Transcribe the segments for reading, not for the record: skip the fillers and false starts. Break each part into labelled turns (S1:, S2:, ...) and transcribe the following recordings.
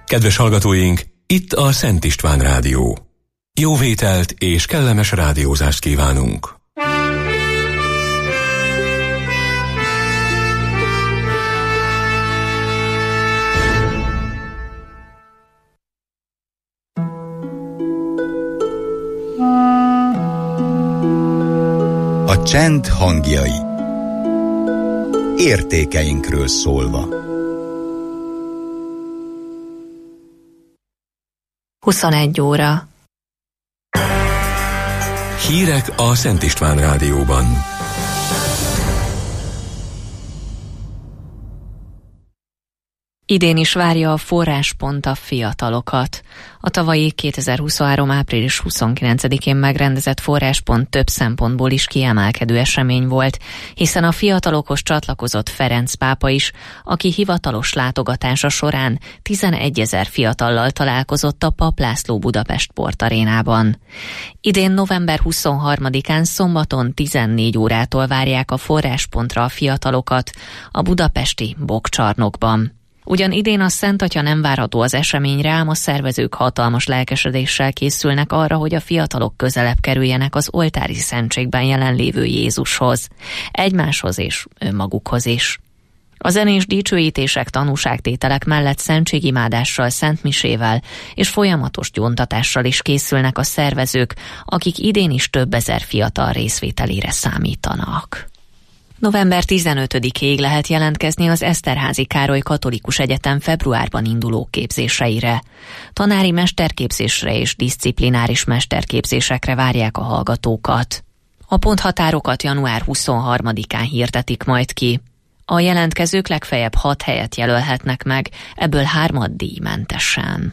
S1: Kedves hallgatóink, itt a Szent István Rádió. Jó vételt és kellemes rádiózást kívánunk!
S2: A csend hangjai. Értékeinkről szólva.
S3: 21 óra.
S1: Hírek a Szent István Rádióban.
S3: Idén is várja a forráspont a fiatalokat. A tavalyi 2023. április 29-én megrendezett forráspont több szempontból is kiemelkedő esemény volt, hiszen a fiatalokhoz csatlakozott Ferenc pápa is, aki hivatalos látogatása során 11 000 fiatallal találkozott a Papp László Budapest Sportarénában. Idén november 23-án szombaton 14 órától várják a forráspontra a fiatalokat a budapesti Bokcsarnokban. Ugyan idén a Szent Atya nem várható az eseményre, ám a szervezők hatalmas lelkesedéssel készülnek arra, hogy a fiatalok közelebb kerüljenek az oltári szentségben jelenlévő Jézushoz, egymáshoz és önmagukhoz is. A zenés dicsőítések, tanúságtételek mellett szentségimádással, szentmisével és folyamatos gyóntatással is készülnek a szervezők, akik idén is több ezer fiatal részvételére számítanak. November 15-ig lehet jelentkezni az Eszterházy Károly Katolikus Egyetem februárban induló képzéseire. Tanári mesterképzésre és diszciplináris mesterképzésekre várják a hallgatókat. A ponthatárokat január 23-án hirdetik majd ki. A jelentkezők legfeljebb 6 helyet jelölhetnek meg, ebből 3 díjmentesen.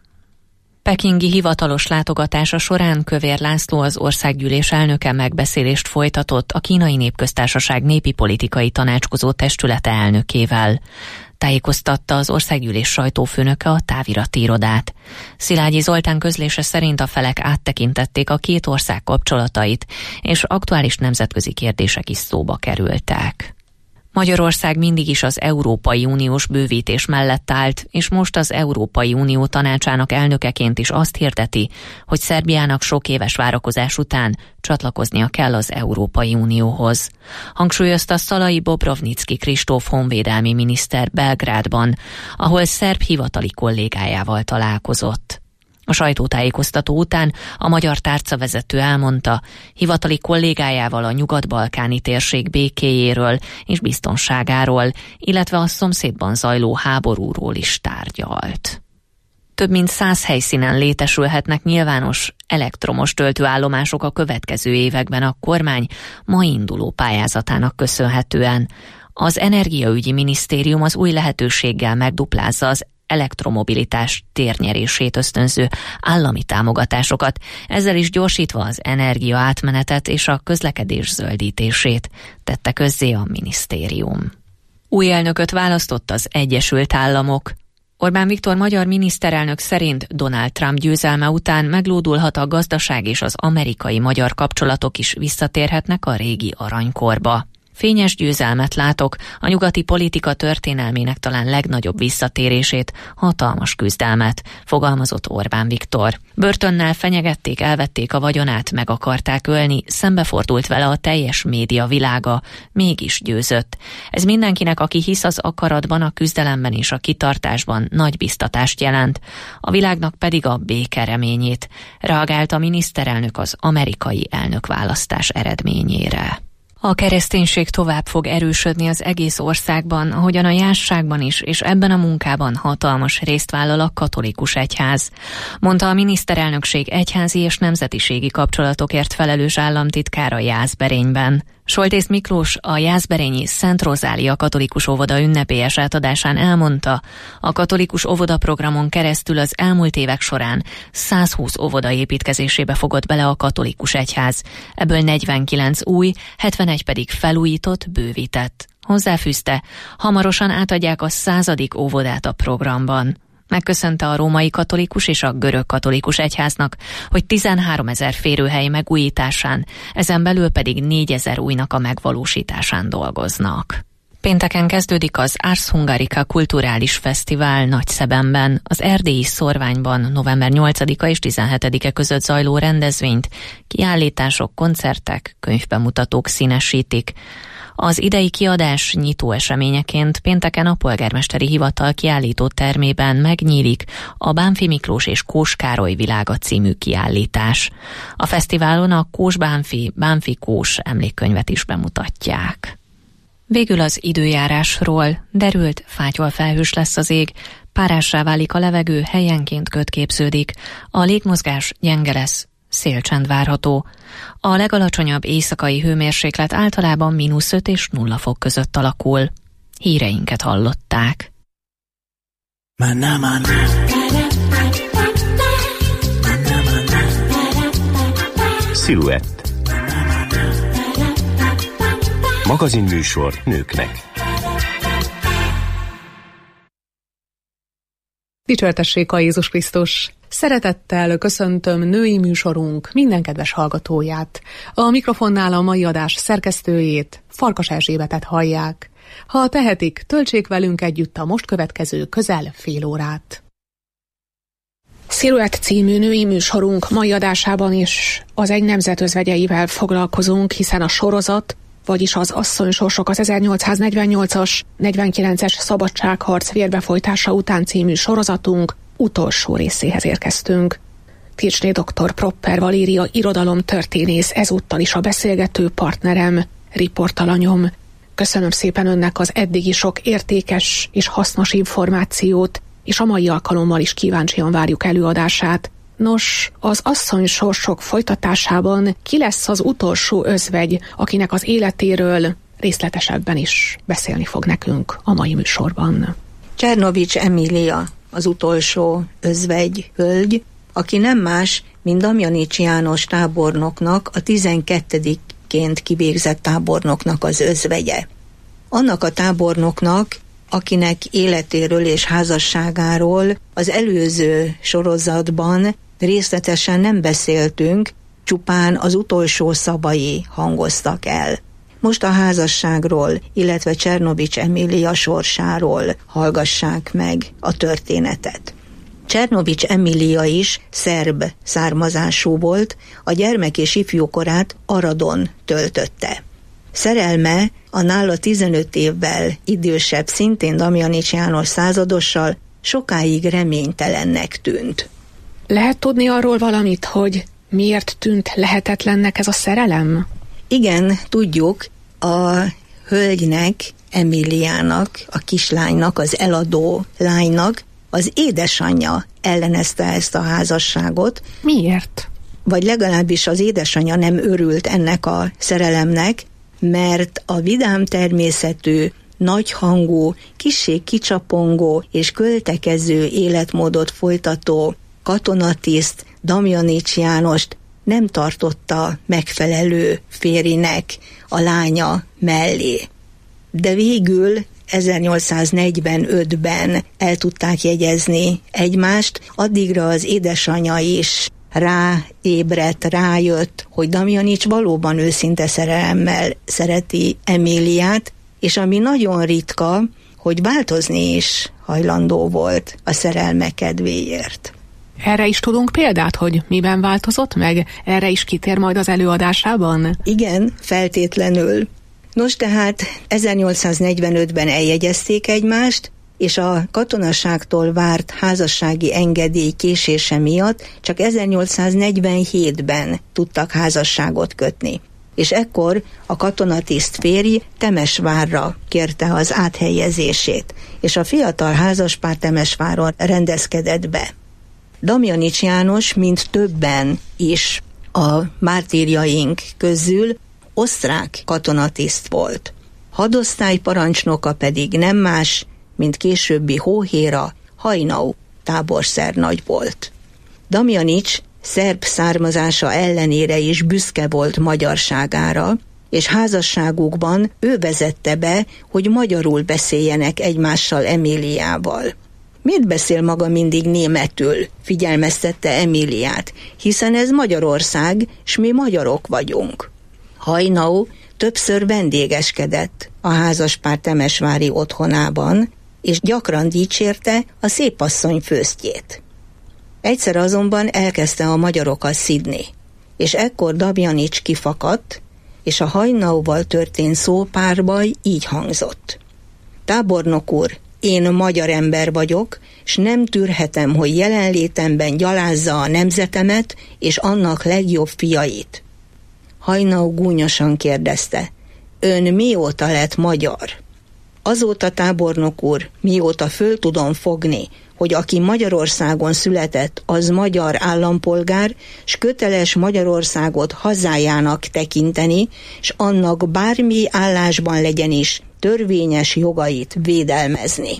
S3: Pekingi hivatalos látogatása során Kövér László, az országgyűlés elnöke megbeszélést folytatott a Kínai Népköztársaság népi politikai tanácskozó testülete elnökével. Tájékoztatta az országgyűlés sajtófőnöke a távirati irodát. Szilágyi Zoltán közlése szerint a felek áttekintették a két ország kapcsolatait, és aktuális nemzetközi kérdések is szóba kerültek. Magyarország mindig is az Európai Uniós bővítés mellett állt, és most az Európai Unió tanácsának elnökeként is azt hirdeti, hogy Szerbiának sok éves várakozás után csatlakoznia kell az Európai Unióhoz. Hangsúlyozta Szalai Bobrovnicki Kristóf honvédelmi miniszter Belgrádban, ahol szerb hivatali kollégájával találkozott. A sajtótájékoztató után a magyar tárcavezető elmondta, hivatali kollégájával a nyugat-balkáni térség békéjéről és biztonságáról, illetve a szomszédban zajló háborúról is tárgyalt. Több mint 100 helyszínen létesülhetnek nyilvános elektromos töltőállomások a következő években a kormány ma induló pályázatának köszönhetően. Az Energiaügyi Minisztérium az új lehetőséggel megduplázza az elektromobilitás térnyerését ösztönző állami támogatásokat, ezzel is gyorsítva az energia átmenetet és a közlekedés zöldítését, tette közzé a minisztérium. Új elnököt választott az Egyesült Államok. Orbán Viktor magyar miniszterelnök szerint Donald Trump győzelme után meglódulhat a gazdaság és az amerikai-magyar kapcsolatok is visszatérhetnek a régi aranykorba. Fényes győzelmet látok, a nyugati politika történelmének talán legnagyobb visszatérését, hatalmas küzdelmet, fogalmazott Orbán Viktor. Börtönnel fenyegették, elvették a vagyonát, meg akarták ölni, szembefordult vele a teljes média világa, mégis győzött. Ez mindenkinek, aki hisz az akaratban, a küzdelemben és a kitartásban, nagy biztatást jelent, a világnak pedig a béke reményét, reagált a miniszterelnök az amerikai elnökválasztás eredményére. A kereszténység tovább fog erősödni az egész országban, ahogyan a jásságban is, és ebben a munkában hatalmas részt vállal a katolikus egyház, mondta a miniszterelnökség egyházi és nemzetiségi kapcsolatokért felelős államtitkára Jászberényben. Soltész Miklós a jászberényi Szent Rozália katolikus óvoda ünnepélyes átadásán elmondta, a katolikus óvodaprogramon keresztül az elmúlt évek során 120 óvoda építkezésébe fogott bele a katolikus egyház, ebből 49 új, 71 pedig felújított, bővített. Hozzáfűzte, hamarosan átadják a 100. óvodát a programban. Megköszönte a római katolikus és a görög katolikus egyháznak, hogy 13 000 férőhely megújításán, ezen belül pedig 4 000 újnak a megvalósításán dolgoznak. Pénteken kezdődik az Ars Hungarica kulturális fesztivál Nagyszebenben, az erdélyi Szorványban november 8-a és 17-e között zajló rendezvényt kiállítások, koncertek, könyvbemutatók színesítik. Az idei kiadás nyitó eseményeként pénteken a polgármesteri hivatal kiállító termében megnyílik a Bánffy Miklós és Kós Károly világa című kiállítás. A fesztiválon a Kós Bánffy Kós emlékkönyvet is bemutatják. Végül az időjárásról. Derült, fátyolfelhős lesz az ég, párássá válik a levegő, helyenként köd képződik, a légmozgás gyenge lesz, szélcsend várható. A legalacsonyabb éjszakai hőmérséklet általában -5 és 0 fok között alakul. Híreinket hallották.
S4: Sziluett. Magazinműsor nőknek.
S5: Dicsértessék a Jézus Krisztus! Szeretettel köszöntöm női műsorunk minden kedves hallgatóját. A mikrofonnál a mai adás szerkesztőjét, Farkas Erzsébetet hallják. Ha tehetik, töltsék velünk együtt a most következő közel fél órát.
S6: Sziluett című női műsorunk mai adásában is az egy nemzet özvegyeivel foglalkozunk, hiszen a sorozat, vagyis az Asszonysorsok az 1848-as, 49-es szabadságharc vérbefolytása után című sorozatunk utolsó részéhez érkeztünk. Tircsné dr. Propper Valéria irodalomtörténész ezúttal is a beszélgető partnerem, riportalanyom. Köszönöm szépen önnek az eddigi sok értékes és hasznos információt, és a mai alkalommal is kíváncsian várjuk előadását. Nos, az Asszonysorsok folytatásában ki lesz az utolsó özvegy, akinek az életéről részletesebben is beszélni fog nekünk a mai műsorban?
S7: Czernovics Emília, az utolsó özvegy hölgy, aki nem más, mint Damjanics János tábornoknak, a 12-ként kivégzett tábornoknak az özvegye. Annak a tábornoknak, akinek életéről és házasságáról az előző sorozatban részletesen nem beszéltünk, csupán az utolsó szavai hangoztak el. Most a házasságról, illetve Czernovics Emília sorsáról hallgassák meg a történetet. Czernovics Emília is szerb származású volt, a gyermek és ifjúkorát Aradon töltötte. Szerelme a nála 15 évvel idősebb, szintén Damjanics János századossal sokáig reménytelennek tűnt.
S6: Lehet tudni arról valamit, hogy miért tűnt lehetetlennek ez a szerelem?
S7: Igen, tudjuk, a hölgynek, Emíliának, a kislánynak, az eladó lánynak az édesanyja ellenezte ezt a házasságot.
S6: Miért?
S7: Vagy legalábbis az édesanyja nem örült ennek a szerelemnek, mert a vidám természetű, nagyhangú, kissé kicsapongó és költekező életmódot folytató katonatiszt Damjanics Jánost nem tartotta megfelelő férjnek a lánya mellé. De végül 1845-ben el tudták jegyezni egymást, addigra az édesanyja is rájött, hogy Damjanics valóban őszinte szerelemmel szereti Emíliát, és ami nagyon ritka, hogy változni is hajlandó volt a szerelme kedvéért.
S6: Erre is tudunk példát, hogy miben változott meg? Erre is kitér majd az előadásában?
S7: Igen, feltétlenül. Nos, tehát 1845-ben eljegyezték egymást, és a katonaságtól várt házassági engedély késése miatt csak 1847-ben tudtak házasságot kötni. És ekkor a katonatiszt férj Temesvárra kérte az áthelyezését, és a fiatal házaspár Temesváron rendezkedett be. Damjanics János, mint többen is a mártírjaink közül, osztrák katonatiszt volt. Hadosztály parancsnoka pedig nem más, mint későbbi hóhéra, Hajnau táborszernagy volt. Damjanics szerb származása ellenére is büszke volt magyarságára, és házasságukban ő vezette be, hogy magyarul beszéljenek egymással Emíliával. Miért beszél maga mindig németül? Figyelmeztette Emíliát, hiszen ez Magyarország, s mi magyarok vagyunk. Hajnau többször vendégeskedett a házaspár temesvári otthonában, és gyakran dicsérte a szépasszony főztjét. Egyszer azonban elkezdte a magyarokat szidni, és ekkor Damjanics kifakadt, és a Haynauval történt szópárbaj így hangzott. Tábornok úr, én magyar ember vagyok, s nem tűrhetem, hogy jelenlétemben gyalázza a nemzetemet és annak legjobb fiait. Haynau gúnyosan kérdezte, ön mióta lett magyar? Azóta, tábornok úr, mióta föl tudom fogni, hogy aki Magyarországon született, az magyar állampolgár, s köteles Magyarországot hazájának tekinteni, s annak bármi állásban legyen is törvényes jogait védelmezni.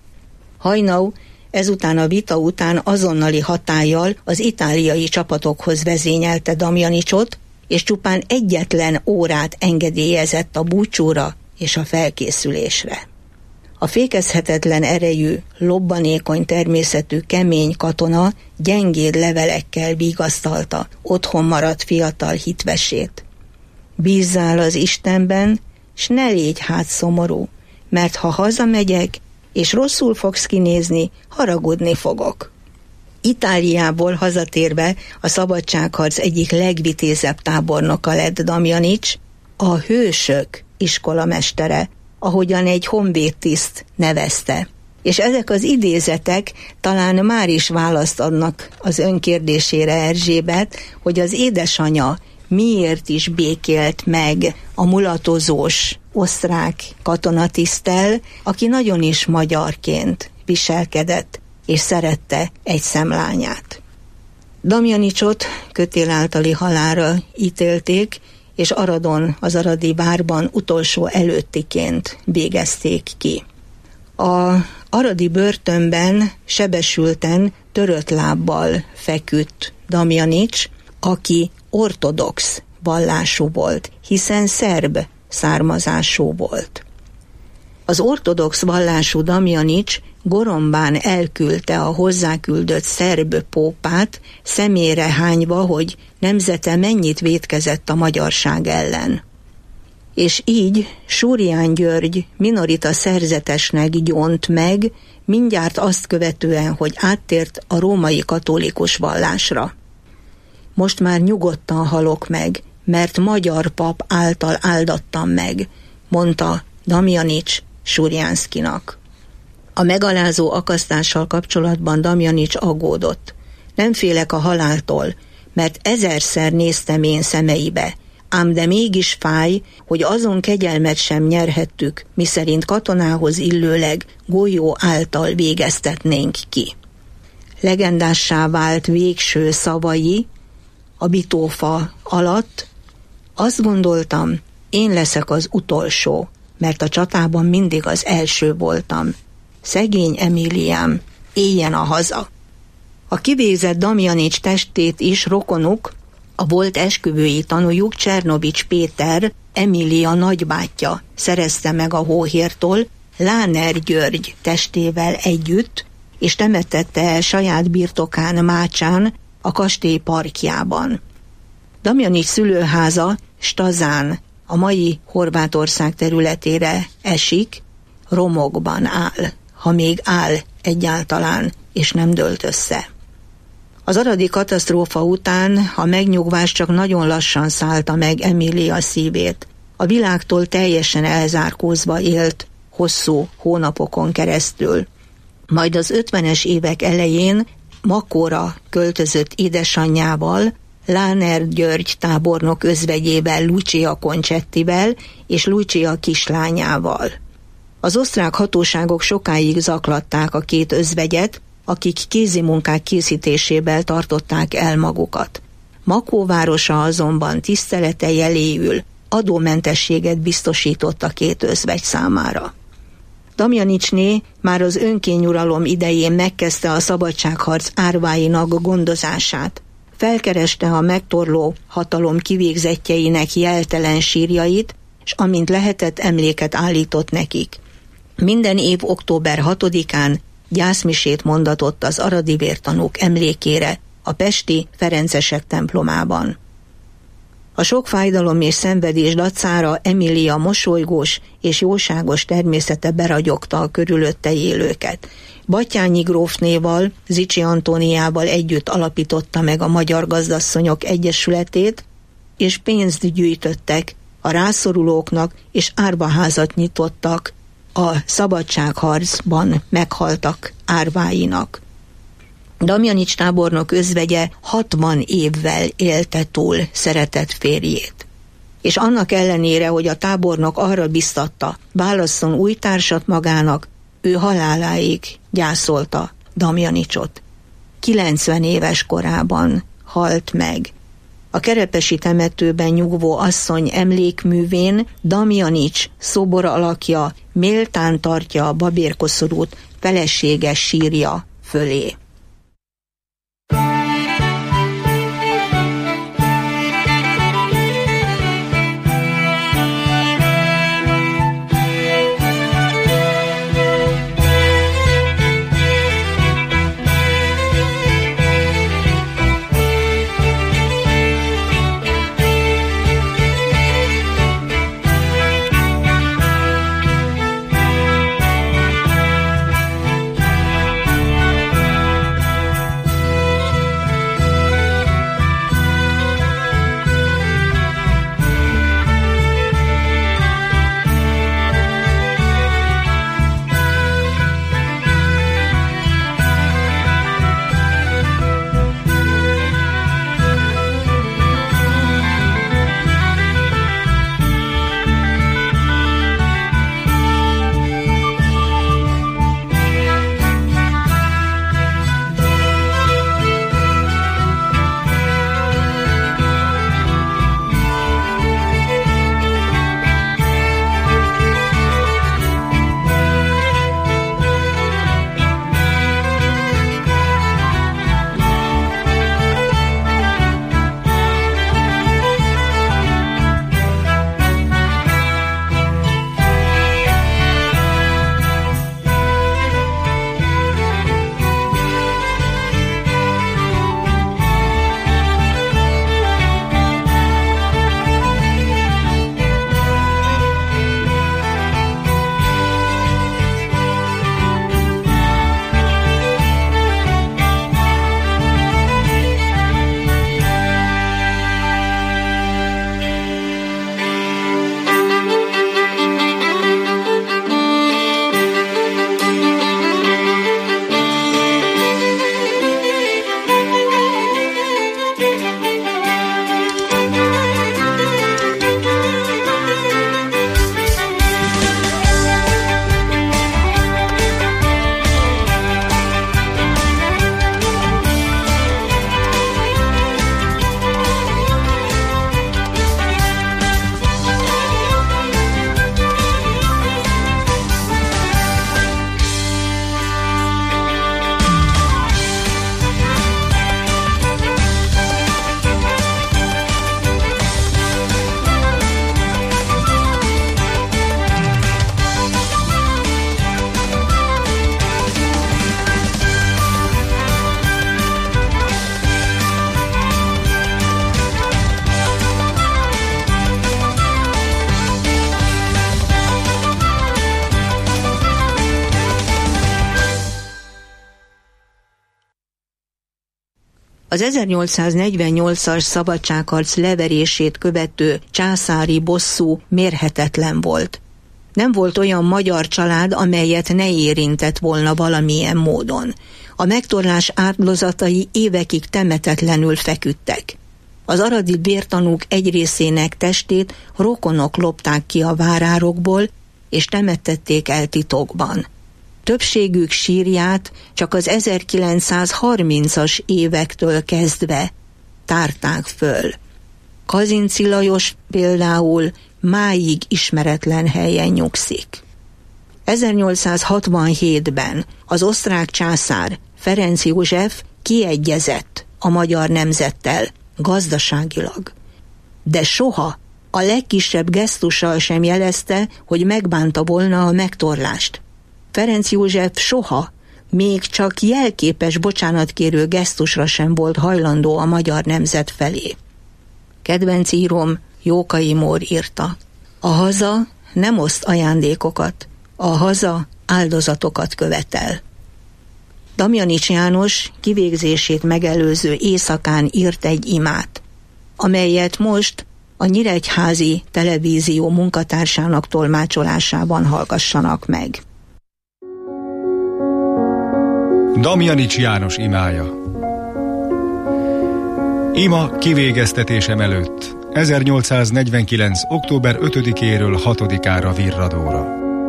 S7: Haynau ezután a vita után azonnali hatállyal az itáliai csapatokhoz vezényelte Damjanicsot, és csupán egyetlen órát engedélyezett a búcsúra és a felkészülésre. A fékezhetetlen erejű, lobbanékony természetű kemény katona gyengéd levelekkel vigasztalta otthon maradt fiatal hitvesét. Bízzál az Istenben, s ne légy hát szomorú, mert ha hazamegyek, és rosszul fogsz kinézni, haragudni fogok. Itáliából hazatérve a szabadságharc egyik legvitézebb tábornoka lett Damjanics, a hősök iskolamestere, ahogyan egy honvédtiszt nevezte. És ezek az idézetek talán már is választ adnak az önkérdésére Erzsébet, hogy az édesanyja miért is békélt meg a mulatozós osztrák katonatiszttel, aki nagyon is magyarként viselkedett, és szerette egy szemlányát. Damjanicsot kötél általi halálra ítélték, és Aradon, az aradi várban utolsó előttiként végezték ki. A aradi börtönben sebesülten, törött lábbal feküdt Damjanics, aki ortodox vallású volt, hiszen szerb származású volt. Az ortodox vallású Damjanics Gorombán elküldte a hozzáküldött szerb pópát, szemére hányva, hogy nemzete mennyit vétkezett a magyarság ellen. És így Súrján György minorita szerzetesnek gyónt meg, mindjárt azt követően, hogy áttért a római katolikus vallásra. Most már nyugodtan halok meg, mert magyar pap által áldattam meg, mondta Damjanics Súrjánszkinak. A megalázó akasztással kapcsolatban Damjanics aggódott. Nem félek a haláltól, mert 1000-szer néztem én szemeibe, ám de mégis fáj, hogy azon kegyelmet sem nyerhettük, miszerint katonához illőleg golyó által végeztetnénk ki. Legendássá vált végső szavai a bitófa alatt. Azt gondoltam, én leszek az utolsó, mert a csatában mindig az első voltam. Szegény Emíliám, éljen a haza! A kivégzett Damjanics testét is rokonuk, a volt esküvői tanújuk Csernovics Péter, Emília nagybátyja szerezte meg a hóhértól Láner György testével együtt, és temetette el saját birtokán Mácsán, a kastély parkjában. Damjanics szülőháza Stazán, a mai Horvátország területére esik, romokban áll, ha még áll egyáltalán, és nem dőlt össze. Az aradi katasztrófa után a megnyugvás csak nagyon lassan szállta meg Emília szívét. A világtól teljesen elzárkózva élt hosszú hónapokon keresztül. Majd az 50-es évek elején Makóra költözött édesanyjával, Láner György tábornok özvegyével, Lucia Concettivel és Lucia kislányával. Az osztrák hatóságok sokáig zaklatták a két özvegyet, akik kézimunkák készítésével tartották el magukat. Makó városa azonban tisztelete jeléül adómentességet biztosított a két özvegy számára. Damjanicsné már az önkényuralom idején megkezdte a szabadságharc árváinak gondozását. Felkereste a megtorló hatalom kivégzettjeinek jeltelen sírjait, s amint lehetett, emléket állított nekik. Minden év október 6-án gyászmisét mondatott az aradi vértanúk emlékére a pesti Ferencesek templomában. A sok fájdalom és szenvedés dacára Emília mosolygós és jóságos természete beragyogta a körülötte élőket. Batthyány grófnéval, Zichy Antóniával együtt alapította meg a Magyar Gazdasszonyok Egyesületét, és pénzt gyűjtöttek a rászorulóknak, és árvaházat nyitottak a szabadságharcban meghaltak árváinak. Damjanics tábornok özvegye 60 évvel élte túl szeretett férjét. És annak ellenére, hogy a tábornok arra biztatta, válasszon új társat magának, ő haláláig gyászolta Damjanicsot. 90 éves korában halt meg. A kerepesi temetőben nyugvó asszony emlékművén Damjanics szobor alakja méltán tartja a babérkoszorút feleséges sírja fölé. Az 1848-as szabadságharc leverését követő császári bosszú mérhetetlen volt. Nem volt olyan magyar család, amelyet ne érintett volna valamilyen módon. A megtorlás áldozatai évekig temetetlenül feküdtek. Az aradi vértanúk egy részének testét rokonok lopták ki a várárokból, és temettették el titokban. Többségük sírját csak az 1930-as évektől kezdve tárták föl. Kazinczy Lajos például máig ismeretlen helyen nyugszik. 1867-ben az osztrák császár Ferenc József kiegyezett a magyar nemzettel gazdaságilag, de soha a legkisebb gesztussal sem jelezte, hogy megbánta volna a megtorlást. Ferenc József soha, még csak jelképes bocsánatkérő gesztusra sem volt hajlandó a magyar nemzet felé. Kedvenc íróm Jókai Mór írta: a haza nem oszt ajándékokat, a haza áldozatokat követel. Damjanics János kivégzését megelőző éjszakán írt egy imát, amelyet most a Nyíregyházi Televízió munkatársának tolmácsolásában hallgassanak meg.
S8: Damjanics János imája. Ima kivégeztetésem előtt 1849. október 5-éről 6-ára Virradóra.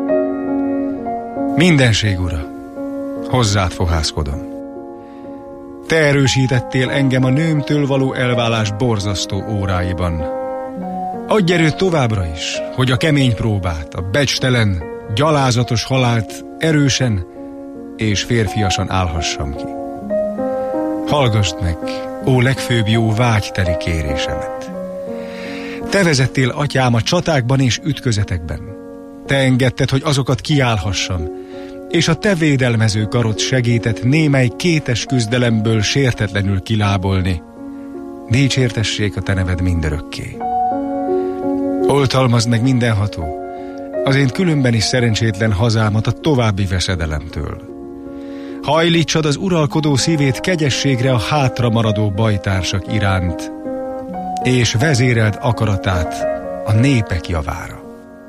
S8: Mindenség ura, hozzád fohászkodom. Te erősítettél engem a nőmtől való elválás borzasztó óráiban. Adj erőt továbbra is, hogy a kemény próbát, a becstelen, gyalázatos halált erősen és férfiasan állhassam ki. Hallgasd meg, ó legfőbb jó vágyteli kérésemet. Te vezettél, atyám, a csatákban és ütközetekben. Te engedted, hogy azokat kiállhassam, és a te védelmező karod segített némely kétes küzdelemből sértetlenül kilábolni. Dicsértessék a te neved mindörökké. Oltalmazd meg mindenható az én különben is szerencsétlen hazámat a további veszedelemtől. Hajlítsad az uralkodó szívét kegyességre a hátra maradó bajtársak iránt, és vezéreld akaratát a népek javára.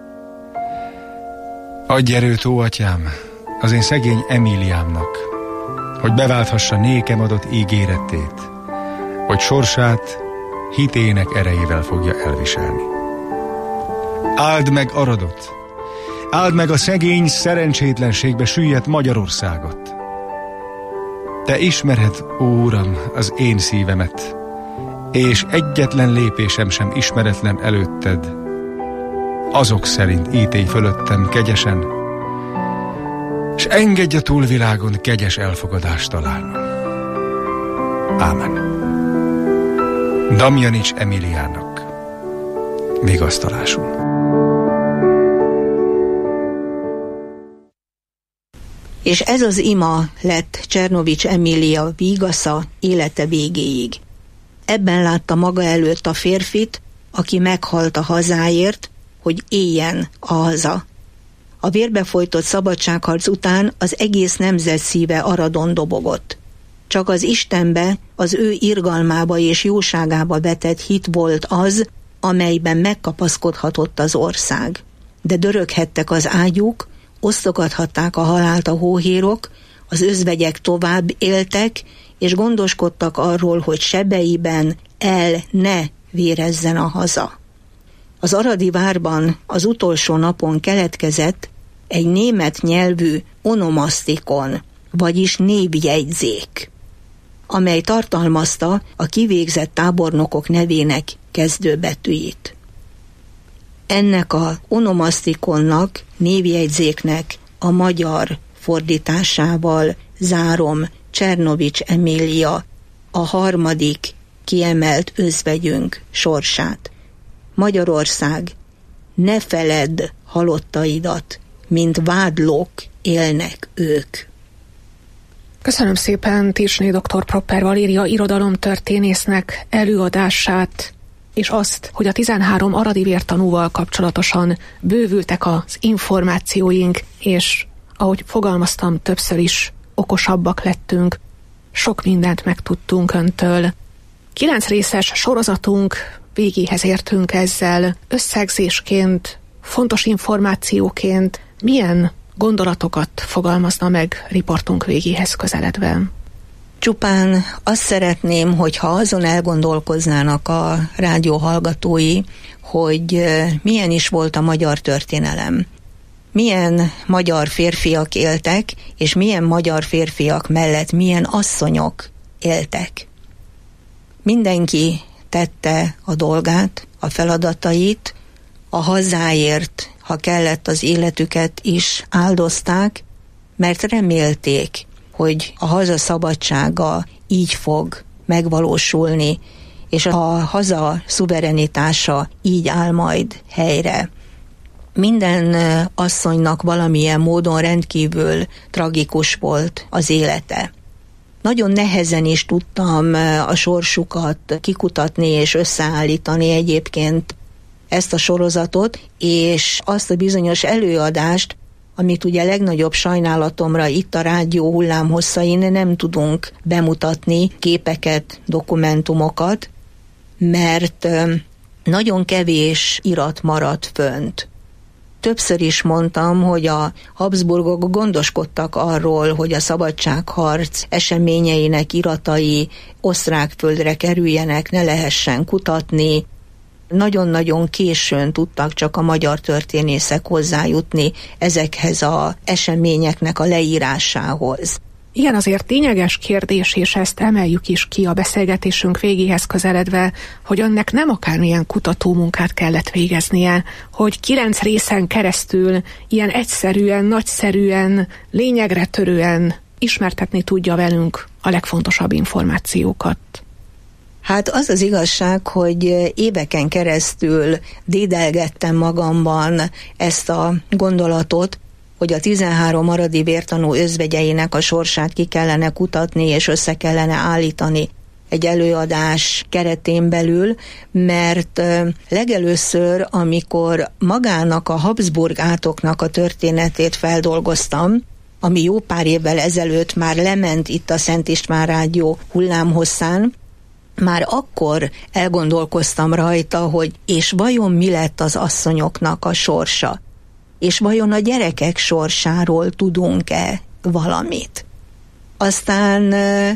S8: Adj erőt, ó atyám, az én szegény Emíliámnak, hogy beválthassa nékem adott ígéretét, hogy sorsát hitének erejével fogja elviselni. Áld meg Aradot, áld meg a szegény szerencsétlenségbe süllyedt Magyarországot. Te ismered, ó Uram, az én szívemet, és egyetlen lépésem sem ismeretlen előtted. Azok szerint ítélj fölöttem kegyesen, s engedj a túlvilágon kegyes elfogadást találnom. Ámen. Damjanics Emíliának. Vigasztalásul.
S7: És ez az ima lett Czernovics Emília vígasza élete végéig. Ebben látta maga előtt a férfit, aki meghalt a hazáért, hogy éljen a haza. A vérbefolytott szabadságharc után az egész nemzet szíve Aradon dobogott. Csak az Istenbe, az ő irgalmába és jóságába vetett hit volt az, amelyben megkapaszkodhatott az ország. De döröghettek az ágyúk, osztogathatták a halált a hóhérok, az özvegyek tovább éltek, és gondoskodtak arról, hogy sebeiben el ne vérezzen a haza. Az aradi várban az utolsó napon keletkezett egy német nyelvű onomasztikon, vagyis névjegyzék, amely tartalmazta a kivégzett tábornokok nevének kezdőbetűit. Ennek a onomasztikonnak, névjegyzéknek a magyar fordításával zárom Czernovics Emília, a harmadik kiemelt özvegyünk sorsát. Magyarország, ne feledd halottaidat, mint vádlók élnek ők.
S6: Köszönöm szépen Tirsné dr. Propper Valéria irodalomtörténésznek előadását, és azt, hogy a 13 aradi vértanúval kapcsolatosan bővültek az információink, és ahogy fogalmaztam, többször is okosabbak lettünk, sok mindent megtudtunk öntől. 9 részes sorozatunk végéhez értünk ezzel. Összegzésként, fontos információként milyen gondolatokat fogalmazna meg riportunk végéhez közeledve?
S7: Csupán azt szeretném, hogyha azon elgondolkoznának a rádió hallgatói, hogy milyen is volt a magyar történelem. Milyen magyar férfiak éltek, és milyen magyar férfiak mellett milyen asszonyok éltek. Mindenki tette a dolgát, a feladatait, a hazáért, ha kellett, az életüket is áldozták, mert remélték, hogy a haza szabadsága így fog megvalósulni, és a haza szuverenitása így áll majd helyre. Minden asszonynak valamilyen módon rendkívül tragikus volt az élete. nagyon nehezen is tudtam a sorsukat kikutatni és összeállítani egyébként ezt a sorozatot, és azt a bizonyos előadást, amit ugye legnagyobb sajnálatomra itt a rádió hullámhosszain nem tudunk bemutatni képeket, dokumentumokat, mert nagyon kevés irat maradt fönt. Többször is mondtam, hogy a Habsburgok gondoskodtak arról, hogy a szabadságharc eseményeinek iratai osztrák földre kerüljenek, ne lehessen kutatni. Nagyon-nagyon későn tudtak csak a magyar történészek hozzájutni ezekhez az eseményeknek a leírásához.
S6: Igen, azért lényeges kérdés, és ezt emeljük is ki a beszélgetésünk végéhez közeledve, hogy önnek nem akármilyen kutatómunkát kellett végeznie, hogy 9 részen keresztül ilyen egyszerűen, nagyszerűen, lényegre törően ismertetni tudja velünk a legfontosabb információkat.
S7: Hát az az igazság, hogy éveken keresztül dédelgettem magamban ezt a gondolatot, hogy a 13 maradi vértanú özvegyeinek a sorsát ki kellene kutatni és össze kellene állítani egy előadás keretén belül, mert legelőször, amikor magának a Habsburg átoknak a történetét feldolgoztam, ami jó pár évvel ezelőtt már lement itt a Szent István Rádió hullámhosszán, már akkor elgondolkoztam rajta, hogy és vajon mi lett az asszonyoknak a sorsa? És vajon a gyerekek sorsáról tudunk-e valamit? Aztán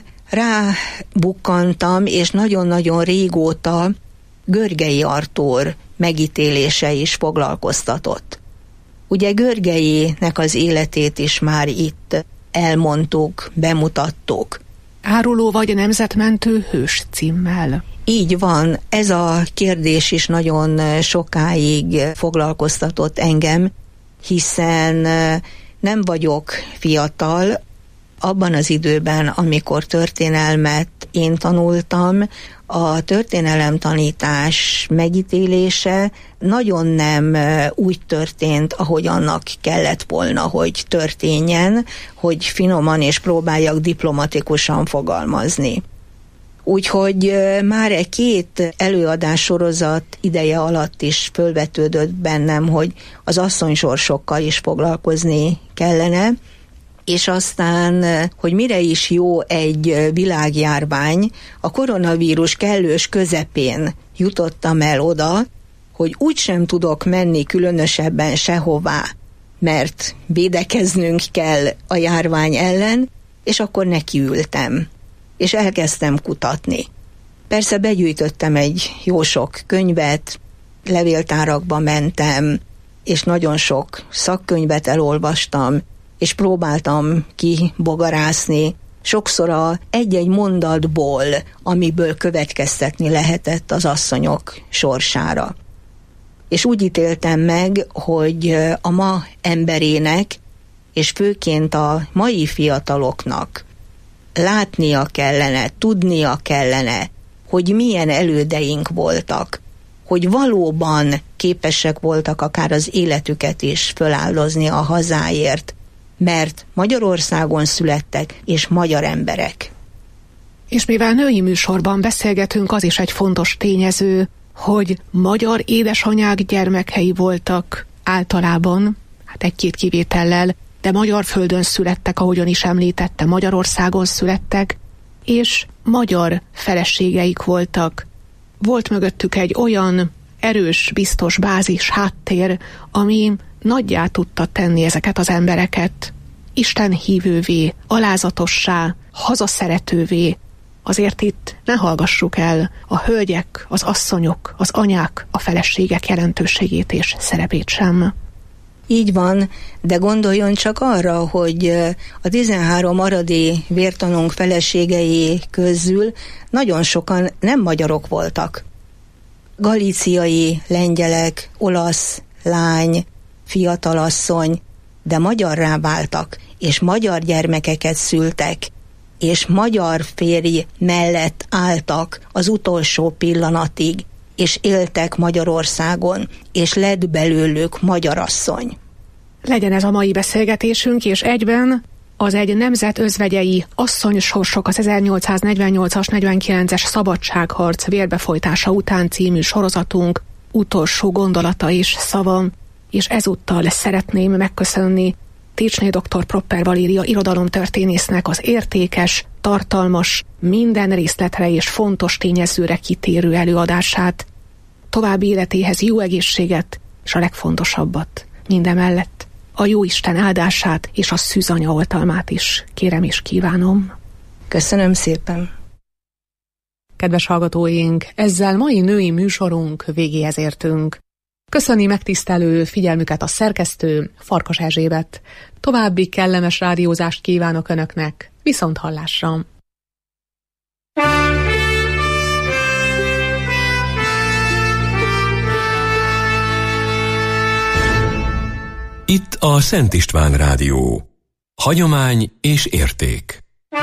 S7: rábukkantam, és nagyon-nagyon régóta Görgei Artúr megítélése is foglalkoztatott. Ugye Görgeinek az életét is már itt elmondtuk, bemutattuk.
S6: Áruló vagy nemzetmentő hős címmel.
S7: Így van, ez a kérdés is nagyon sokáig foglalkoztatott engem, hiszen nem vagyok fiatal. Abban az időben, amikor történelmet én tanultam, a történelemtanítás megítélése nagyon nem úgy történt, ahogy annak kellett volna, hogy történjen, hogy finoman és próbáljak diplomatikusan fogalmazni. Úgyhogy már egy 2 előadássorozat ideje alatt is fölvetődött bennem, hogy az asszonysorsokkal is foglalkozni kellene, és aztán, hogy mire is jó egy világjárvány, a koronavírus kellős közepén jutottam el oda, hogy úgysem tudok menni különösebben sehová, mert védekeznünk kell a járvány ellen, és akkor nekiültem, és elkezdtem kutatni. Persze begyűjtöttem egy jó sok könyvet, levéltárakba mentem, és nagyon sok szakkönyvet elolvastam, és próbáltam kibogarászni, sokszor egy-egy mondatból, amiből következtetni lehetett az asszonyok sorsára. És úgy ítéltem meg, hogy a ma emberének, és főként a mai fiataloknak látnia kellene, tudnia kellene, hogy milyen elődeink voltak, hogy valóban képesek voltak akár az életüket is föláldozni a hazáért, mert Magyarországon születtek, és magyar emberek.
S6: És mivel női műsorban beszélgetünk, az is egy fontos tényező, hogy magyar édesanyák gyermekei voltak általában, hát 1-2 kivétellel, de magyar földön születtek, ahogyan is említette, Magyarországon születtek, és magyar feleségeik voltak. Volt mögöttük egy olyan erős, biztos bázis, háttér, ami nagyjá tudta tenni ezeket az embereket, Isten hívővé, alázatossá, hazaszeretővé. Azért itt ne hallgassuk el a hölgyek, az asszonyok, az anyák, a feleségek jelentőségét és szerepét sem.
S7: Így van, de gondoljon csak arra, hogy a 13 aradi vértanúnk feleségei közül nagyon sokan nem magyarok voltak. Galíciai lengyelek, olasz lány, fiatalasszony, de magyarrá váltak, és magyar gyermekeket szültek, és magyar férj mellett álltak az utolsó pillanatig, és éltek Magyarországon, és lett belőlük magyarasszony.
S6: Legyen ez a mai beszélgetésünk, és egyben Az egy nemzet özvegyei asszonysorsok az 1848-as 49-es szabadságharc vérbefolytása után című sorozatunk utolsó gondolata és szava, és ezúttal szeretném megköszönni Técsné dr. Propper Valéria irodalomtörténésznek az értékes, tartalmas, minden részletre és fontos tényezőre kitérő előadását, további életéhez jó egészséget, és a legfontosabbat, mindemellett a Jóisten áldását és a szűzanya oltalmát is kérem és kívánom.
S7: Köszönöm szépen!
S5: Kedves hallgatóink, ezzel mai női műsorunk végéhez értünk. Köszöni megtisztelő figyelmüket a szerkesztő, Farkas Erzsébet. További kellemes rádiózást kívánok Önöknek. Viszonthallásra!
S1: Itt a Szent István Rádió. Hagyomány és érték.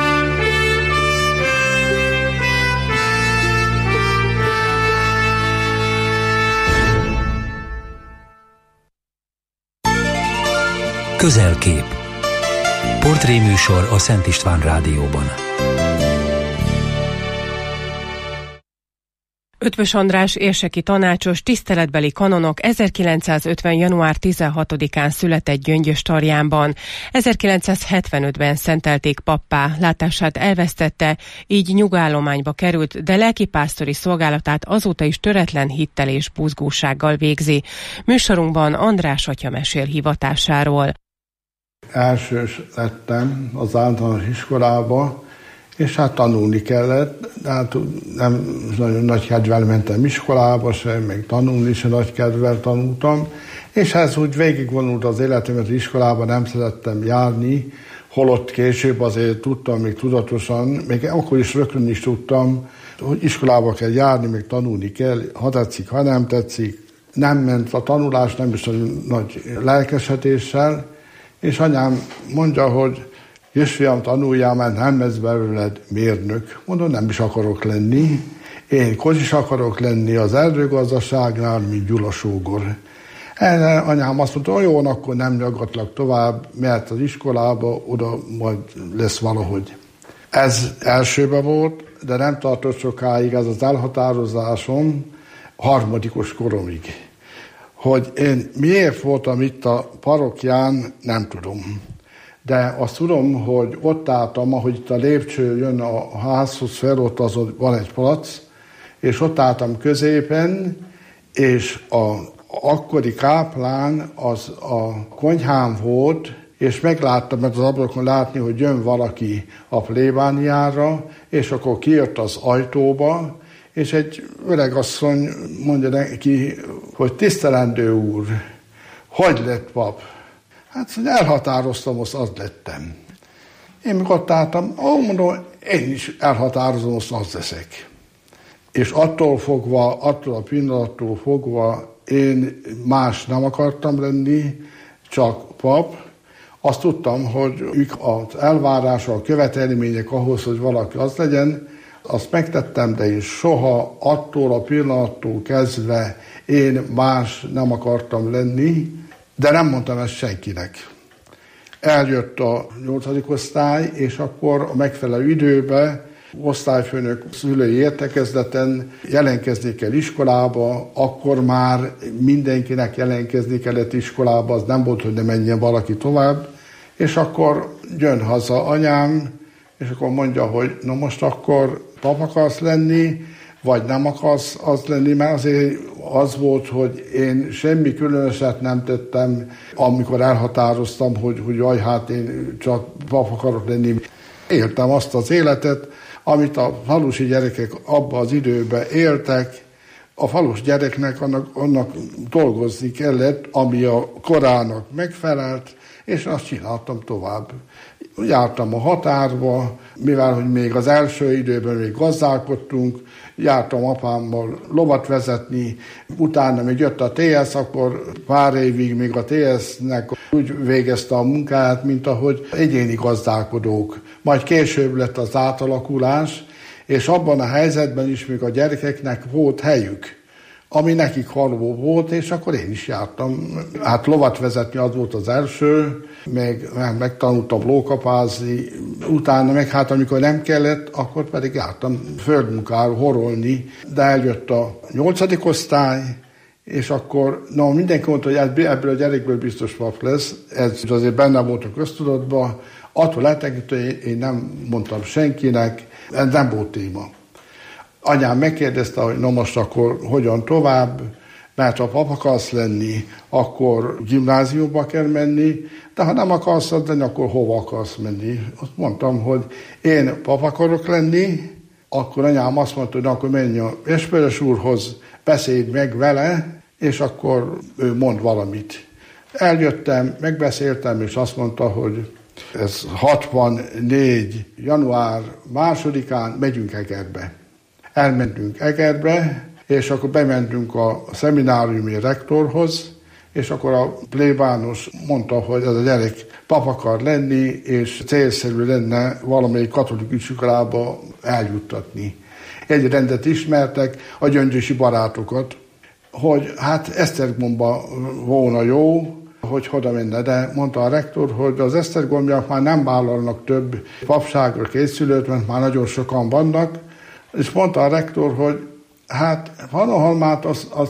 S2: Közelkép. Portréműsor a Szent István Rádióban.
S9: Ötvös András érseki tanácsos, tiszteletbeli kanonok 1950. január 16-án született Gyöngyös-Tarjánban. 1975-ben szentelték pappá, látását elvesztette, így nyugállományba került, de lelkipásztori szolgálatát azóta is töretlen hittel és buzgósággal végzi. Műsorunkban András atya mesél hivatásáról.
S10: Elsős lettem az általános iskolába, és hát tanulni kellett, hát nem nagyon nagy kedvel mentem iskolába sem, meg tanulni sem nagy kedvel tanultam, és ez úgy végigvonult az életemet, iskolába nem szerettem járni, holott később azért tudtam, még tudatosan, még akkor is rögtön is tudtam, hogy iskolába kell járni, meg tanulni kell, ha tetszik, ha nem tetszik. Nem ment a tanulás, nem is nagyon nagy lelkesedéssel, és anyám mondja, hogy Jösfiam, tanuljál, mert nem lesz belőled mérnök. Mondom, nem is akarok lenni. Én kozsis akarok lenni az erdőgazdaságnál, mint Gyula sógor. Erre anyám azt mondta, jó, akkor nem nyagatlak tovább, mert az iskolába oda majd lesz valahogy. Ez elsőbe volt, de nem tartott sokáig ez az elhatározásom harmadikos koromig. Hogy én miért voltam itt a parokján, nem tudom. De azt tudom, hogy ott álltam, ahogy itt a lépcső jön a házhoz fel, ott azon van egy palac, és ott álltam középen, és az akkori káplán az a konyhám volt, és megláttam, mert az ablakon látni, hogy jön valaki a plébániára, és akkor kijött az ajtóba, és egy öregasszony mondja neki, hogy tisztelendő úr, hogy lett pap? Hát elhatároztam, az lettem. Én meg ott álltam, mondom, én is elhatározom, az leszek. És attól a pillanattól fogva én más nem akartam lenni, csak pap. Azt tudtam, hogy az elvárása, a követelmények ahhoz, hogy valaki az legyen, azt megtettem, de én soha attól a pillanattól kezdve én más nem akartam lenni, de nem mondtam ezt senkinek. Eljött a 8. osztály, és akkor a megfelelő időben osztályfőnök szülői értekezleten jelentkezni kell iskolába, akkor már mindenkinek jelentkezni kellett iskolába, az nem volt, hogy ne menjen valaki tovább, és akkor jön haza anyám, és akkor mondja, hogy na most akkor pap akarsz lenni, vagy nem akarsz az lenni, mert azért az volt, hogy én semmi különöset nem tettem, amikor elhatároztam, hogy jaj, hát én csak pap akarok lenni. Éltem azt az életet, amit a falusi gyerekek abban az időben éltek. A falus gyereknek annak dolgozni kellett, ami a korának megfelelt, és azt csináltam tovább. Jártam a határba, mivel hogy még az első időben még gazdálkodtunk, jártam apámmal lovat vezetni, utána még jött a TS, akkor pár évig még a TS-nek úgy végezte a munkáját, mint ahogy egyéni gazdálkodók. Majd később lett az átalakulás, és abban a helyzetben is még a gyerekeknek volt helyük. ami nekik való volt, és akkor én is jártam. Hát lovat vezetni az volt az első, megtanultam lókapázni, utána meg hát amikor nem kellett, akkor pedig jártam földmunkára horolni, de eljött a 8. osztály, és akkor mindenki mondta, hogy ebből a gyerekből biztos pap lesz, ez azért benne volt a köztudatban, attól eltekintve, én nem mondtam senkinek, ez nem volt téma. Anyám megkérdezte, hogy most akkor hogyan tovább, mert ha pap akarsz lenni, akkor gimnáziumba kell menni, de ha nem akarsz lenni, akkor hova akarsz menni? Azt mondtam, hogy én pap akarok lenni, akkor anyám azt mondta, hogy akkor menj a Esperes úrhoz, beszélj meg vele, és akkor ő mond valamit. Eljöttem, megbeszéltem, és azt mondta, hogy ez 64. január 2-án megyünk Egerbe. Elmentünk Egerbe, és akkor bementünk a szemináriumi rektorhoz, és akkor a plébános mondta, hogy ez a gyerek pap akar lenni, és célszerű lenne valamelyik katolikus iskolába eljuttatni. Egy rendet ismertek, a gyöngyösi barátokat, hogy hát Esztergomba volna jó, hogy oda menne, de mondta a rektor, hogy az esztergomiak már nem vállalnak több papságra készülőt, mert már nagyon sokan vannak, és mondta a rektor, hogy hát Pannonhalmát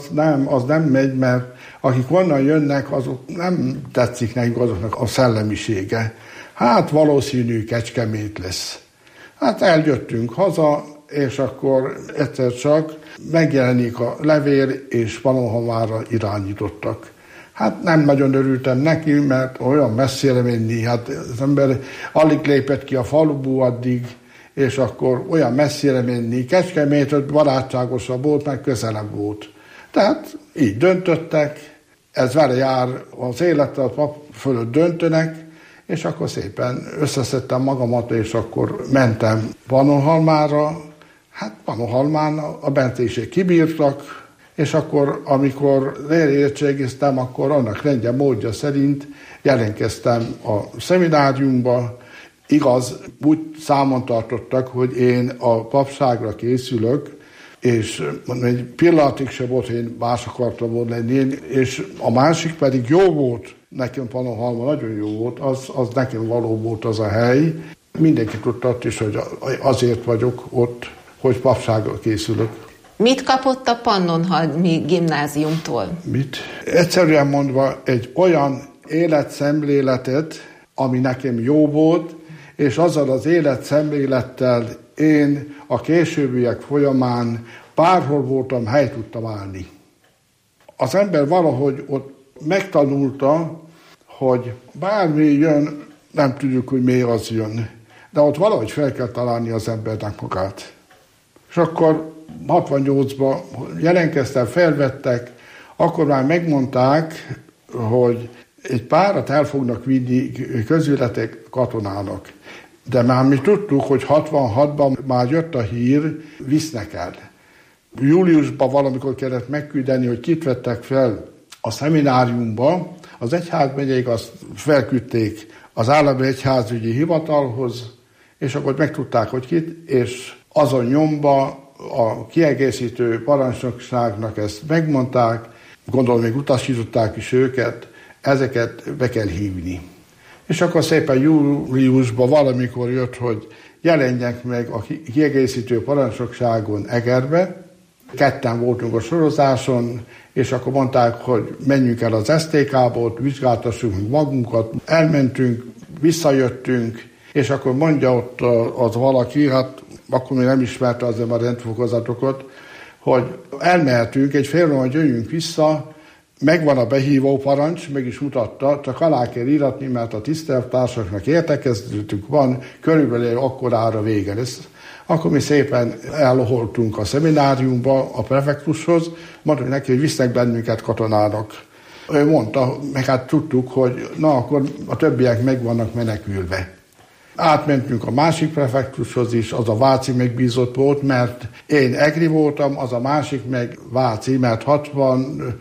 S10: az nem megy, mert akik onnan jönnek, azok nem tetszik nekik azoknak a szellemisége. Hát valószínű Kecskemét lesz. Hát eljöttünk haza, és akkor egyszer csak megjelenik a levél, és Pannonhalmára irányítottak. Hát nem nagyon örültem neki, mert olyan messzire menni, hát az ember alig lépett ki a faluból addig, és akkor olyan messzire menni. Kecskemét barátságosabb volt, meg közelebb volt. Tehát így döntöttek, ez vele jár az élettel, a pap fölött döntönek, és akkor szépen összeszedtem magamat, és akkor mentem Pannonhalmára. Hát Pannonhalmán a bentésék kibírtak, és akkor, amikor érettségiztem, akkor annak rendje módja szerint jelentkeztem a szemináriumba. Igaz, úgy számon tartottak, hogy én a papságra készülök, és egy pillanatig se volt, hogy én más akartam volna lenni, és a másik pedig jó volt, nekem Pannonhalma nagyon jó volt, az nekem való volt az a hely. Mindenki tudta ott is, hogy azért vagyok ott, hogy papságra készülök.
S11: Mit kapott a Pannonhalmi gimnáziumtól?
S10: Mit? Egyszerűen mondva egy olyan életszemléletet, ami nekem jó volt, és azzal az életszemlélettel én a későbbiek folyamán bárhol voltam, hely tudtam állni. Az ember valahogy ott megtanulta, hogy bármi jön, nem tudjuk, hogy mi az jön, de ott valahogy fel kell találni az embernek magát. És akkor 68-ban jelentkeztem, felvettek, akkor már megmondták, hogy egy párat el fognak vinni közületek katonának. De már mi tudtuk, hogy 66-ban már jött a hír, visznek el. Júliusban valamikor kellett megküldeni, hogy kit vettek fel a szemináriumba. Az egyházmegyék azt felküldték az állami egyházügyi hivatalhoz, és akkor megtudták, hogy kit, és azon nyomba a kiegészítő parancsnokságnak ezt megmondták, gondolom még utasították is őket, ezeket be kell hívni. És akkor szépen júliusban valamikor jött, hogy jelenjek meg a kiegészítő parancsnokságon Egerbe. Ketten voltunk a sorozáson, és akkor mondták, hogy menjünk el az STK-ból, vizsgáltassunk magunkat. Elmentünk, visszajöttünk, és akkor mondja ott az valaki, hát akkor még nem ismerte azért a rendfokozatokat, hogy elmehetünk, egy fél óra, jöjjünk vissza, megvan a behívó parancs, meg is mutatta, csak alá kell íratni, mert a tisztelettársaknak értekezletük van, körülbelül akkorára vége lesz. Akkor mi szépen elloholtunk a szemináriumba, a prefektushoz, mondtuk neki, hogy visznek bennünket katonának. Ő mondta, meg hát tudtuk, hogy na akkor a többiek meg vannak menekülve. Átmentünk a másik prefektushoz is, az a váci megbízott volt, mert én egri voltam, az a másik meg váci, mert 60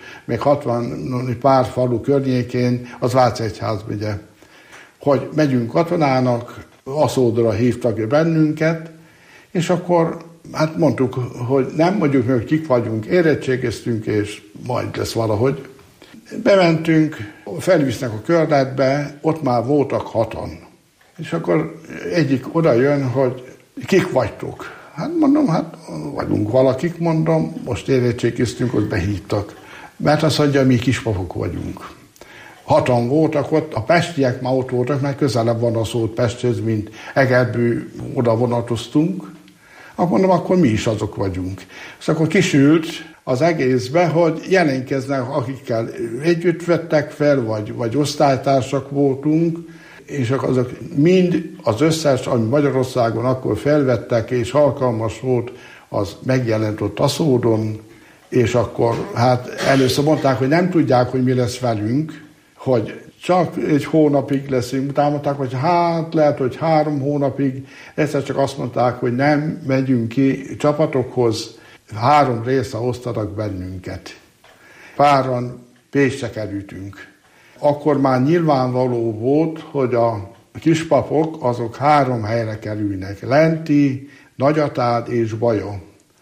S10: pár falu környékén az Váci egyházmegye. Hogy megyünk katonának, Aszódra hívtak bennünket, és akkor Hát mondtuk, hogy nem mondjuk meg, hogy kik vagyunk, érettségeztünk, és majd lesz valahogy. Bementünk, felvisznek a körletbe, ott már voltak 6-an. És akkor egyik oda jön, hogy kik vagytok? Hát mondom, hát vagyunk valakik, mondom, most érettségeztünk, ott behívtak. Mert azt mondja, mi kispapok vagyunk. 6-an voltak ott, a pestiek már ott voltak, mert közelebb van a Szót Pesthez, mint Egerből oda vonatoztunk. Akkor mondom, akkor mi is azok vagyunk. És akkor kisült az egészbe, hogy jelentkeznek, akikkel együtt vettek fel, vagy osztálytársak voltunk, és azok mind az összes, ami Magyarországon akkor felvettek, és alkalmas volt, az megjelent ott a Szódon, és akkor hát először mondták, hogy nem tudják, hogy mi lesz velünk, hogy csak egy hónapig leszünk, utána mondták, hogy hát lehet, hogy 3 hónapig, egyszer csak azt mondták, hogy nem megyünk ki csapatokhoz, 3 részre osztanak bennünket. Páran Pécsre kerültünk. Akkor már nyilvánvaló volt, hogy a kispapok azok 3 helyre kerülnek. Lenti, Nagyatád és Baja.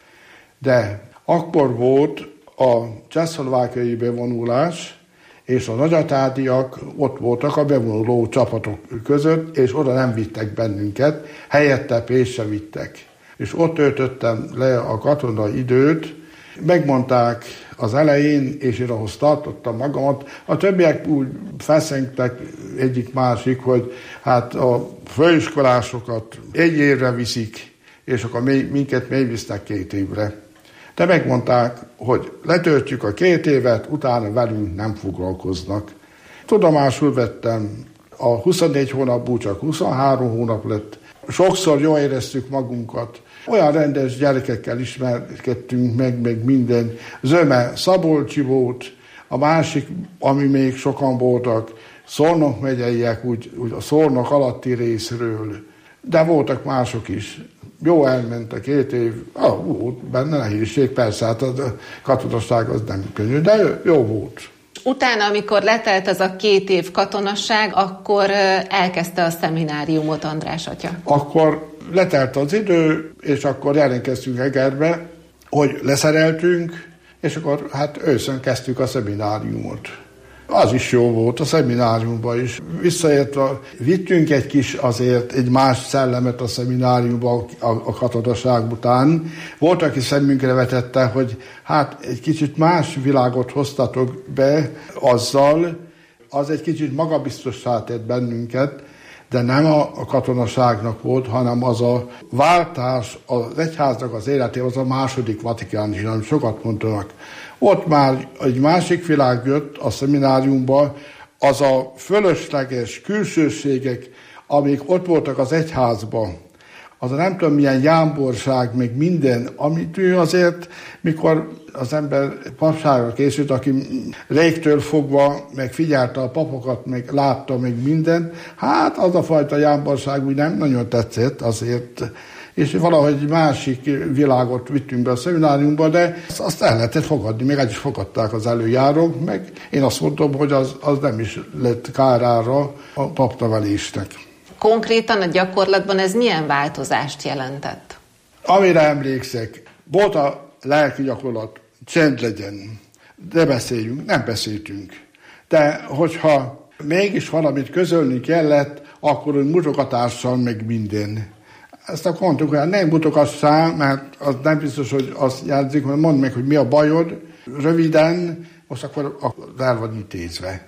S10: De akkor volt a csehszlovákiai bevonulás, és a nagyatádiak ott voltak a bevonuló csapatok között, és oda nem vittek bennünket, helyette Pécsre vittek. És ott töltöttem le a katonai időt, megmondták az elején, és én ahhoz tartottam magamat. A többiek úgy feszengtek egyik-másik, hogy hát a főiskolásokat 1 évre viszik, és akkor minket még visznek 2 évre. De megmondták, hogy letöltjük a 2 évet, utána velünk nem foglalkoznak. Tudomásul vettem, a 24 hónapból csak 23 hónap lett. Sokszor jól éreztük magunkat. Olyan rendes gyerekekkel ismerkedtünk meg minden. Zöme Szabolcsi volt, a másik, ami még sokan voltak, Szolnok megyeiek, úgy a Szolnok alatti részről. De voltak mások is. Jó elment a 2 év, volt benne nehézség, persze, hát a katonaság az nem könnyű, de jó volt.
S11: Utána, amikor letelt az a 2 év katonasság, akkor elkezdte a szemináriumot András atya.
S10: Akkor letelt az idő, és akkor jelentkeztünk Egerbe, hogy leszereltünk, és akkor hát őszön kezdtük a szemináriumot. Az is jó volt a szemináriumban is. Visszaértve vittünk egy kis azért egy más szellemet a szemináriumban a katonaság után. Volt, aki szemünkre vetette, hogy hát egy kicsit más világot hoztatok be azzal, az egy kicsit magabiztossá tett bennünket, de nem a katonaságnak volt, hanem az a váltás az egyháznak az életében, az a második Vatikán is, amit sokat mondanak. Ott már egy másik világ jött a szemináriumban, az a fölösleges külsőségek, amik ott voltak az egyházban, az a nem tudom milyen jámborság, meg minden, amit ő azért, mikor az ember papságra készült, aki régtől fogva meg figyelte a papokat, meg látta meg minden, hát az a fajta jámborság úgy nem nagyon tetszett azért, és valahogy másik világot vittünk be a szemináriumba, de azt el lehetett fogadni, még el is fogadták az előjárók, meg én azt mondtam, hogy az nem is lett kárára a papnevelésnek.
S11: Konkrétan a gyakorlatban ez milyen változást jelentett?
S10: Amire emlékszek, volt a lelki gyakorlat, csend legyen, de beszéljünk, nem beszéltünk. De hogyha mégis valamit közölni kellett, akkor mutogatással meg minden. Ezt akkor mondtuk, hogy nem mutogassál, mert az nem biztos, hogy azt jelzik, hogy mondd meg, hogy mi a bajod, röviden, most akkor el vagy intézve.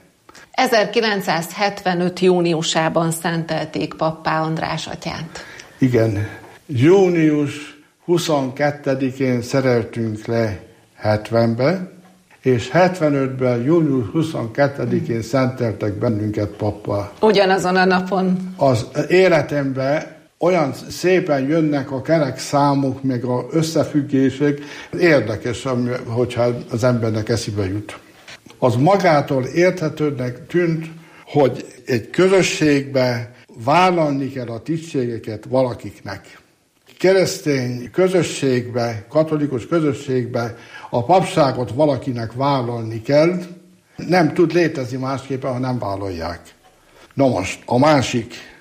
S11: 1975. júniusában szentelték pappá András atyát.
S10: Igen. Június 22-én szereltünk le 70-be, és 75-ben június 22-én szenteltek bennünket pappá.
S11: Ugyanazon a napon.
S10: Az életemben olyan szépen jönnek a kerek számok, meg az összefüggések, érdekes, hogyha az embernek eszébe jut. Az magától érthetőnek tűnt, hogy egy közösségbe vállalni kell a tisztségeket valakiknek. Keresztény közösségbe, katolikus közösségbe a papságot valakinek vállalni kell, nem tud létezni másképpen, ha nem vállalják. Na most, a másik,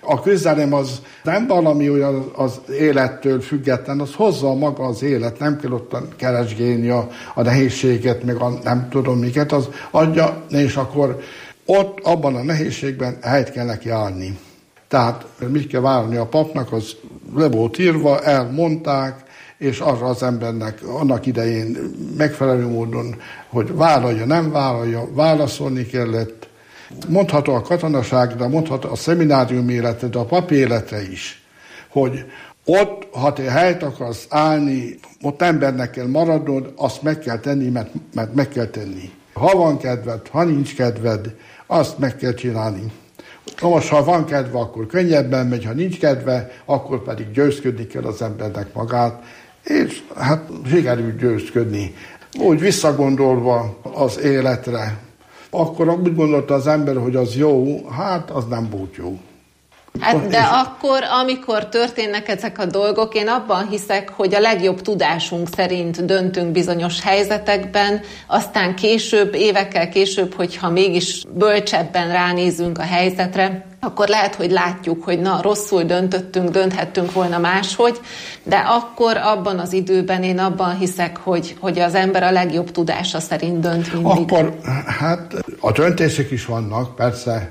S10: A küzdelem az nem valami olyan az élettől független, az hozza maga az élet, nem kell ott keresgélni a nehézséget, meg a nem tudom miket, az adja, és akkor ott abban a nehézségben helyt kell neki állni. Tehát mit kell várni a papnak, az le volt írva, elmondták, és arra az embernek annak idején megfelelő módon, hogy vállalja, nem vállalja, válaszolni kellett. Mondható a katonaságra, mondható a szeminárium életre, de a pap életre is, hogy ott, ha te helyt akarsz állni, ott embernek kell maradnod, azt meg kell tenni, mert meg kell tenni. Ha van kedved, ha nincs kedved, azt meg kell csinálni. Most, ha van kedve, akkor könnyebben megy, ha nincs kedve, akkor pedig győzködni kell az embernek magát, és hát sikerült győzködni. Úgy visszagondolva az életre, akkor úgy gondolta az ember, hogy az jó, hát az nem volt jó.
S11: Hát de akkor, amikor történnek ezek a dolgok, én abban hiszek, hogy a legjobb tudásunk szerint döntünk bizonyos helyzetekben, aztán később, évekkel később, hogyha mégis bölcsebben ránézünk a helyzetre, akkor lehet, hogy látjuk, hogy na, rosszul döntöttünk, dönthettünk volna máshogy, de akkor abban az időben én abban hiszek, hogy az ember a legjobb tudása szerint dönt mindig.
S10: Akkor, hát a döntések is vannak, persze,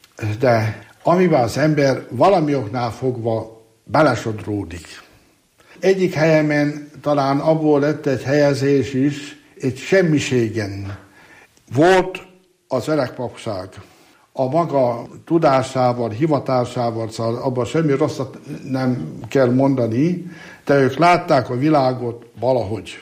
S10: de amiben az ember valami oknál fogva belesodródik. Egyik helyemen talán abból lett egy helyezés is, egy semmiségen. Volt az öregpapság. A maga tudásával, hivatásával, szóval abban semmi rosszat nem kell mondani, de ők látták a világot valahogy.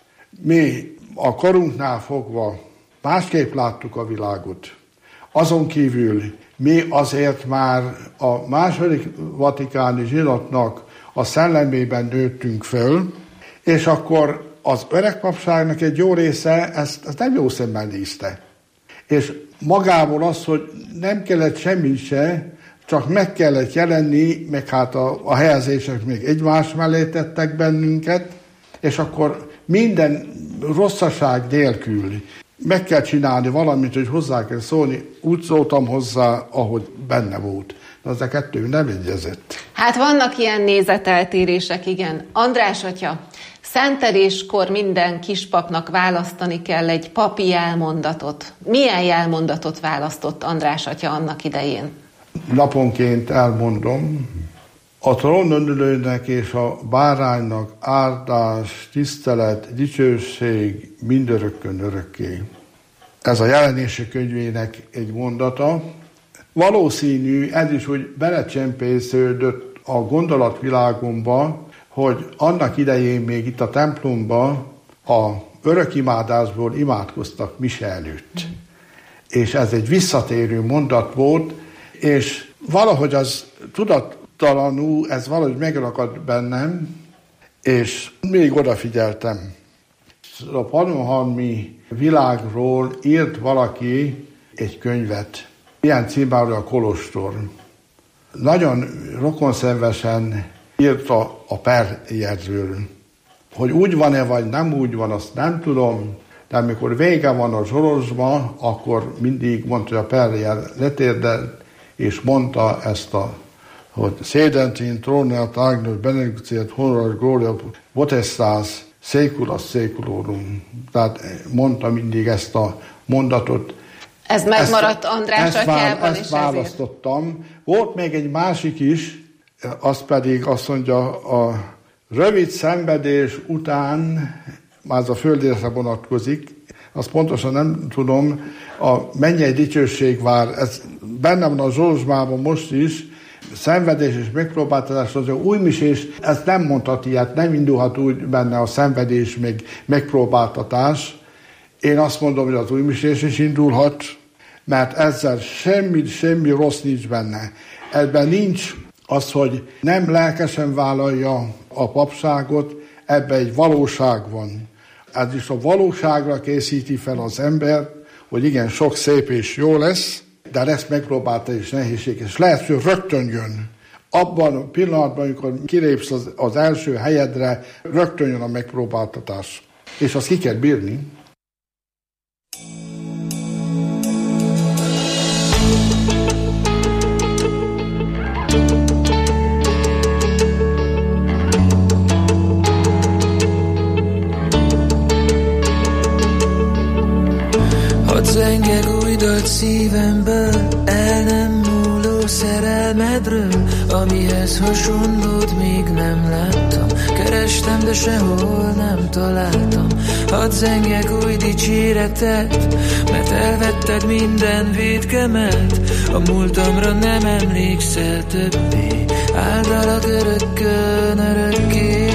S10: Mi a korunknál fogva másképp láttuk a világot. Azon kívül mi azért már a második vatikáni zsinatnak a szellemében nőttünk föl, és akkor az öregpapságnak egy jó része ezt nem jó szemmel nézte. És magából az, hogy nem kellett semmi se, csak meg kellett jelenni, meg hát a helyezések még egymás mellé tettek bennünket, és akkor minden rosszaság nélkül meg kell csinálni valamit, hogy hozzá kell szólni. Úgy szóltam hozzá, ahogy benne volt. De az a kettő nem egyezett.
S11: Hát vannak ilyen nézeteltérések, igen. András atya, szenteléskor minden kispapnak választani kell egy papi jelmondatot. Milyen jelmondatot választott András atya annak idején?
S10: Naponként elmondom. A trónon ülőnek és a báránynak áldás, tisztelet, dicsőség mindörökkön örökké. Ez a Jelenések könyvének egy mondata. Valószínű, ez is úgy belecsempésződött a gondolatvilágomba, hogy annak idején még itt a templomban a örökimádásból imádkoztak mise előtt. És ez egy visszatérő mondat volt, és valahogy az tudattalanul, ez valahogy megrakadt bennem, és még odafigyeltem. A pannonhalmi világról írt valaki egy könyvet. Ilyen címáról a Kolostor. Nagyon rokonszenvesen írta a perjegyzőről. Hogy úgy van-e, vagy nem úgy van, azt nem tudom, de amikor vége van a sorozsban, akkor mindig mondta, hogy a perjel letérdelt, és mondta ezt hogy Sedentin tróneat agnus benedictiet honor gloria potestas secula seculorum. Tehát mondta mindig ezt a mondatot.
S11: Ez megmaradt András atyában, és
S10: ezt választottam. Volt még egy másik is, az pedig azt mondja, a rövid szenvedés után, már a földészre vonatkozik, azt pontosan nem tudom, a mennyei dicsőség vár, ez benne van a Zsolozsmában most is, szenvedés és megpróbáltatás, az újmisés, ezt nem mondhat ilyet, nem indulhat úgy benne a szenvedés, meg megpróbáltatás. Én azt mondom, hogy az újmisés is indulhat, mert ezzel semmi rossz nincs benne. Ebben nincs az, hogy nem lelkesen vállalja a papságot, ebben egy valóság van. Ez is a valóságra készíti fel az ember, hogy igen, sok szép és jó lesz, de lesz megpróbálta és nehézség, és lehet, hogy rögtön jön. Abban a pillanatban, amikor kilépsz az első helyedre, rögtön jön a megpróbáltatás. És azt ki kell bírni.
S12: dalt szívemből, el nem múló szerelmedről, amihez hasonlót még nem láttam. Kerestem, de sehol nem találtam. Hadd zengek új dicséretet, mert elvetted minden vétkemet. A múltamra nem emlékszel többé, áldalak örökkön örökké.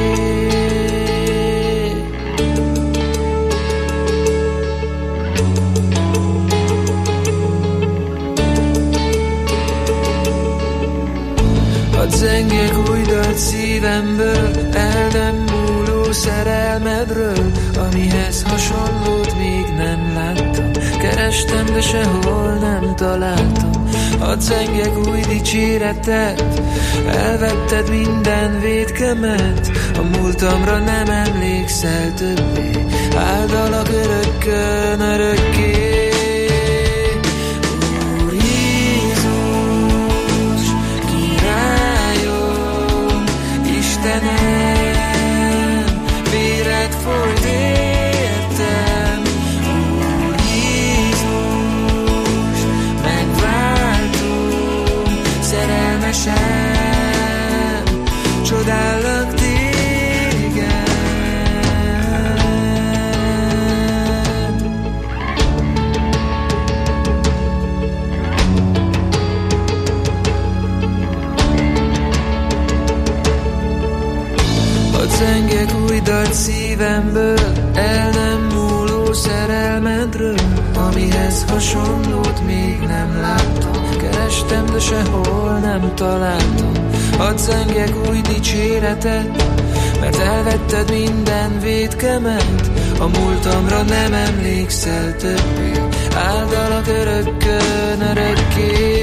S12: Hadd zengek új dalt szívemből, el nem múló szerelmedről, amihez hasonlót még nem láttam. Kerestem, de sehol nem találtam. Hadd zengek új dicséretet, elvetted minden vétkemet. A múltamra nem emlékszel többé, áldalak örökkön örökké. Véred folyt értem, Úr Jézus, megváltom, szerelmesen, csodállak téged. Hadd zengek új dalt szívemből, el nem múló szerelmedről, amihez hasonlót még nem láttam. Kerestem, de sehol nem találtam. Hadd zengek új dicséretet, mert elvetted minden vétkemet. A múltamra nem emlékszel többé, áldalak örökkön örökké.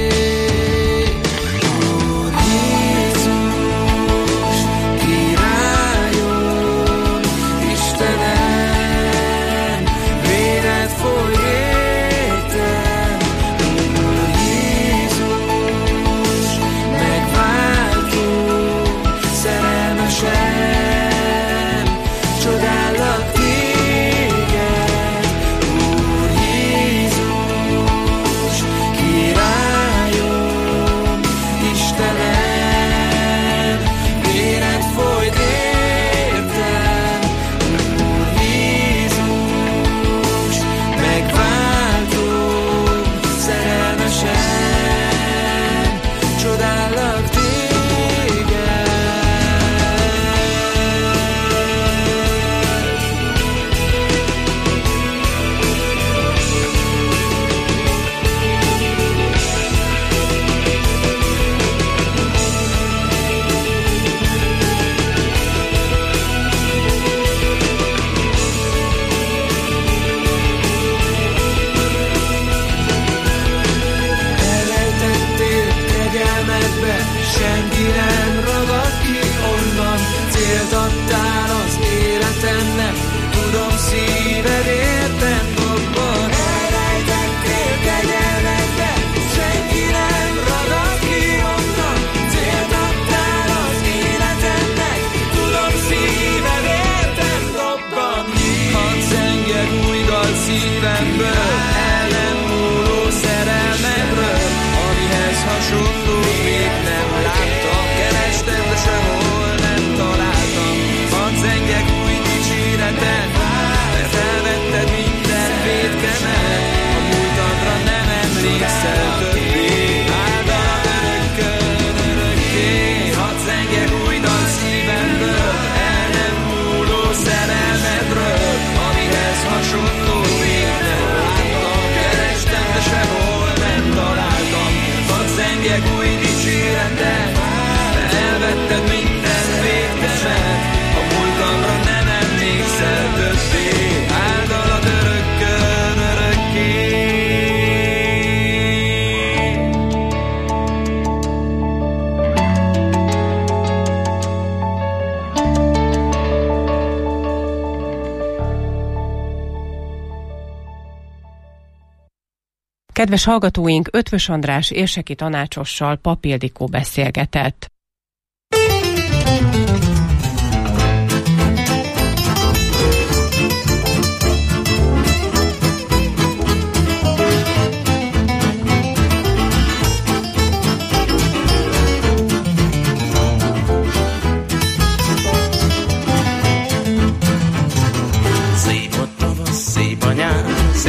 S9: Kedves hallgatóink, Ötvös András érseki tanácsossal Papp Ildikó beszélgetett.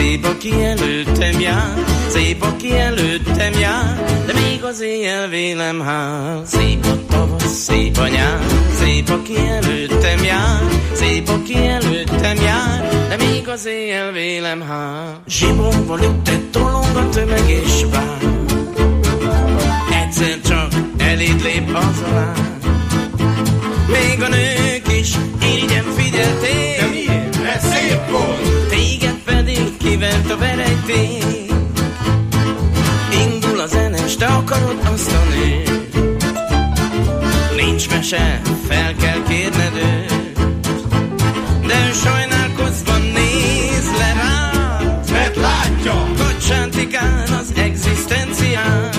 S13: szép, aki előttem jár, szép, aki előttem jár, de még az éjjel vélem hál. Szép a tavasz, szép a nyár, szép, aki előttem jár, szép, aki előttem jár, de még az éjjel vélem hál. Zsibomba lüktet, tolong a tömeg és vár, egyszer csak eléd lép az a lány. Még a nők is irigyem figyelték.
S14: De miért? Mert szép volt.
S13: Téged pedig kivert a verejték. Indul a zene, s te akarod azt a nőt. Nincs mese, fel kell kérned őt. De ő sajnálkozva néz le rád,
S14: mert látja,
S13: hogy sántikál az egzisztenciát.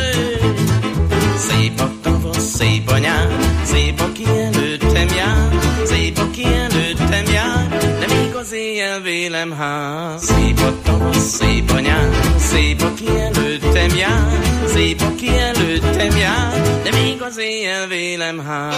S13: Szép a tavasz, szép a nyár, szép, aki előttem jár, szép, aki előttem jár, de még az éjjel vélem hál. Szép a tavasz, szép a nyár, szép, aki előttem jár, szép, aki előttem jár, de még az éjjel vélem hál.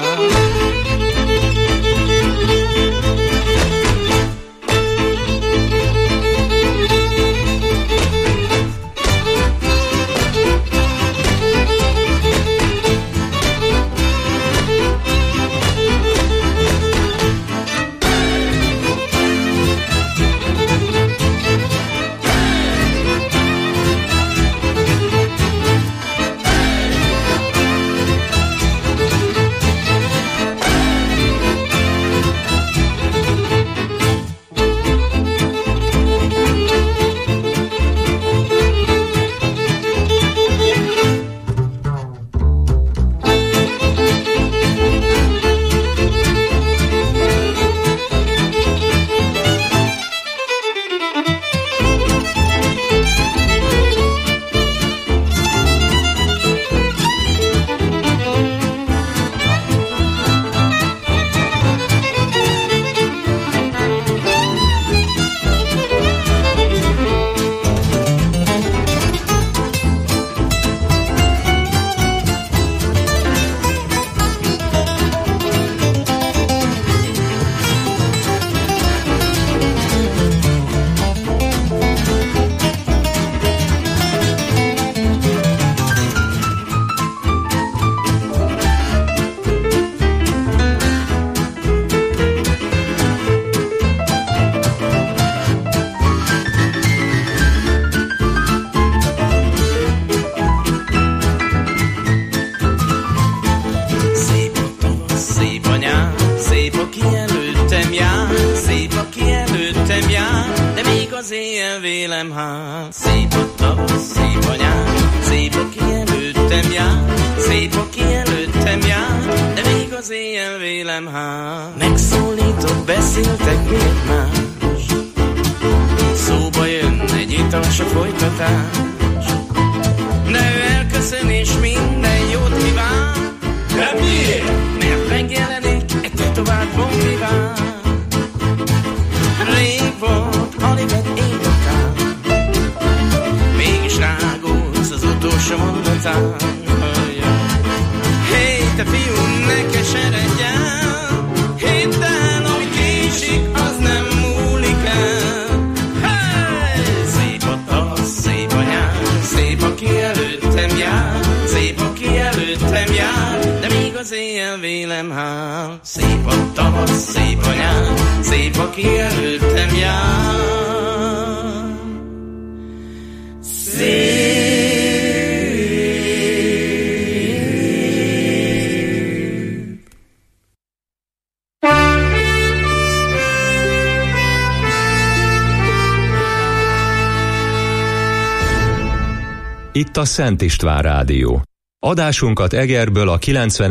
S15: Itt a Szent István Rádió. Adásunkat Egerből a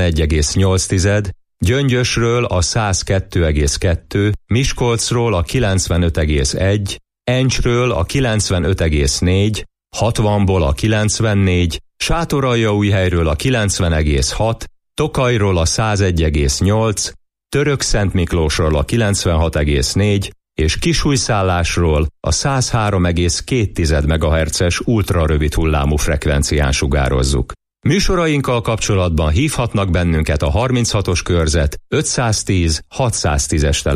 S15: 91,8, Gyöngyösről a 102,2, Miskolcról a 95,1, Encsről a 95,4, 60-ból a 94, Sátoraljaújhelyről a 90,6, Tokajról a 101,8, Törökszentmiklósról a 96,4 és Kisújszállásról a 103,2 MHz-es ultrarövid hullámú frekvencián sugározzuk. Műsorainkkal kapcsolatban hívhatnak bennünket a 36-os körzet 510 610-es